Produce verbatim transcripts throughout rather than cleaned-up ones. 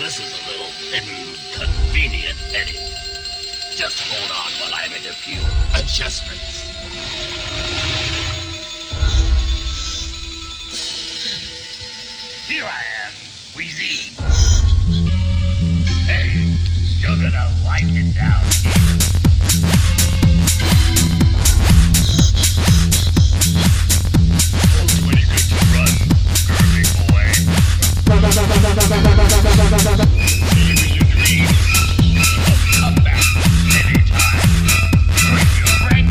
this is a little inconvenient, Eddie. Just hold on while I make a few adjustments. Here I am, Wheezy. Hey, you're gonna like it down here. Won't do any good to run, Kirby boy. Maybe you dream of comeback anytime. Bring your friend.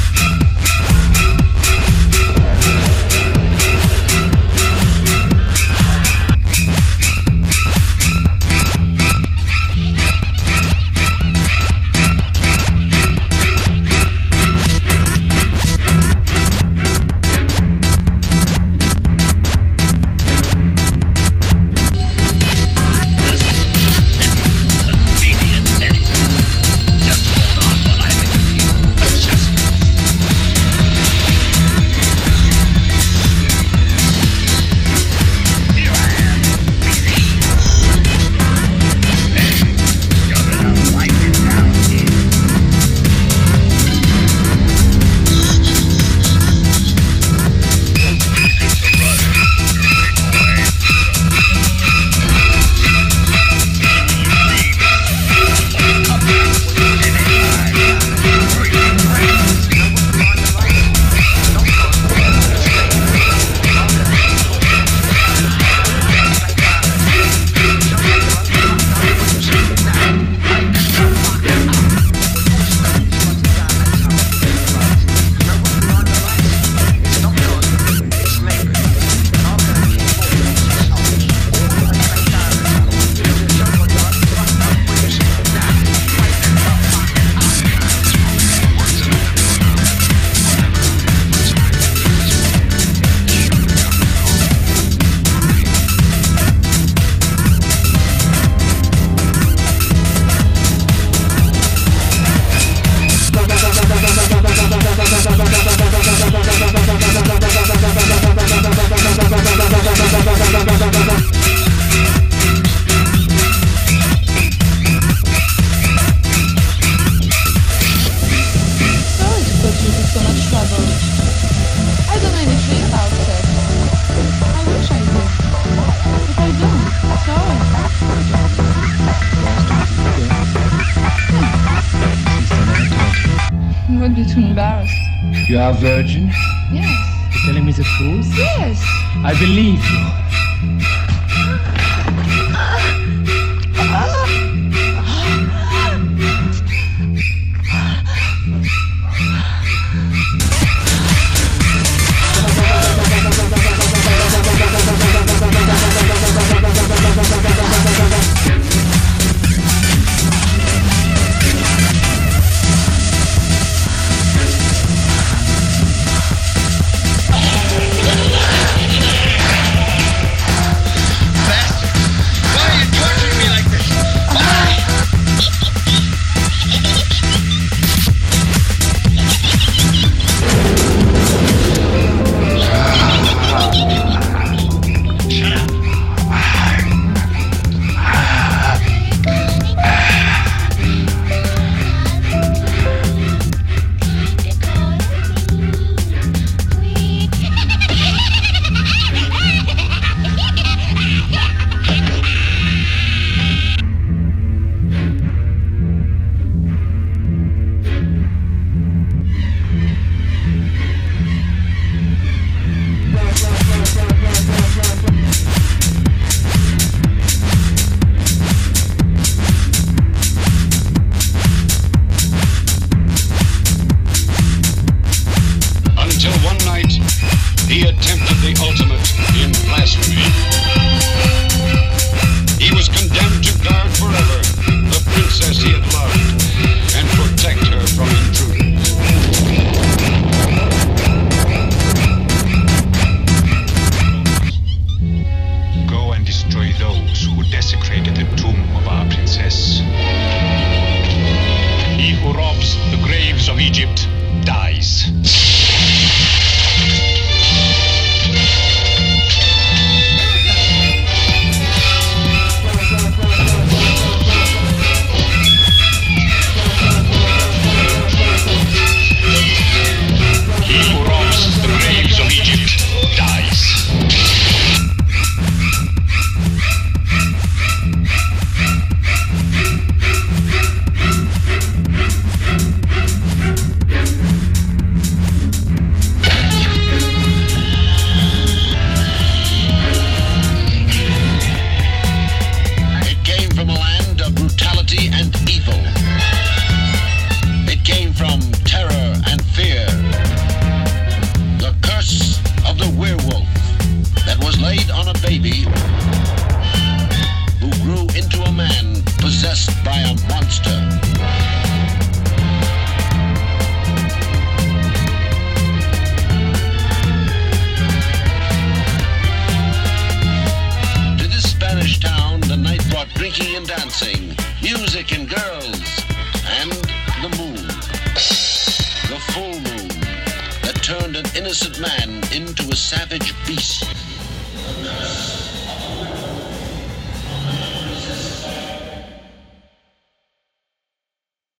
You are a virgin? Yes. You're telling me the truth? Yes. I believe you. drinking and dancing, music and girls, and the moon. The full moon that turned an innocent man into a savage beast.